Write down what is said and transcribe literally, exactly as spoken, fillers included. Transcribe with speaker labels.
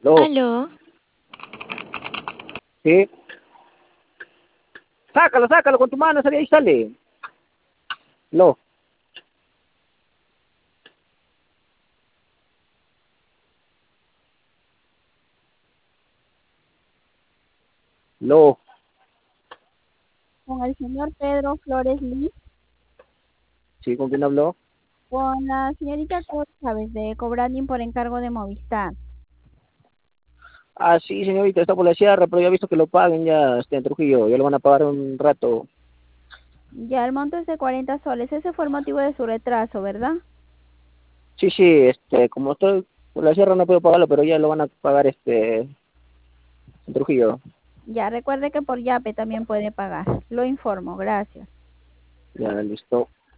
Speaker 1: No,
Speaker 2: Aló,
Speaker 1: sí. Sácalo, sácalo con tu mano, sale ahí, sale. No, no.
Speaker 3: Con el señor Pedro Flores Lee,
Speaker 1: ¿Sí? ¿Con quién habló?
Speaker 3: con la señorita Cor- Chávez de Cobranding por encargo de Movistar.
Speaker 1: Ah, sí, señorita, está por la sierra, pero ya he visto que lo paguen ya este, en Trujillo. Ya lo van a pagar un rato.
Speaker 3: Ya el monto es de cuarenta soles. Ese fue el motivo de su retraso, ¿verdad?
Speaker 1: Sí, sí, este, como estoy por la sierra no puedo pagarlo, pero ya lo van a pagar este en Trujillo.
Speaker 3: Ya recuerde que por Yape también puede pagar. Lo informo, gracias.
Speaker 1: Ya, listo.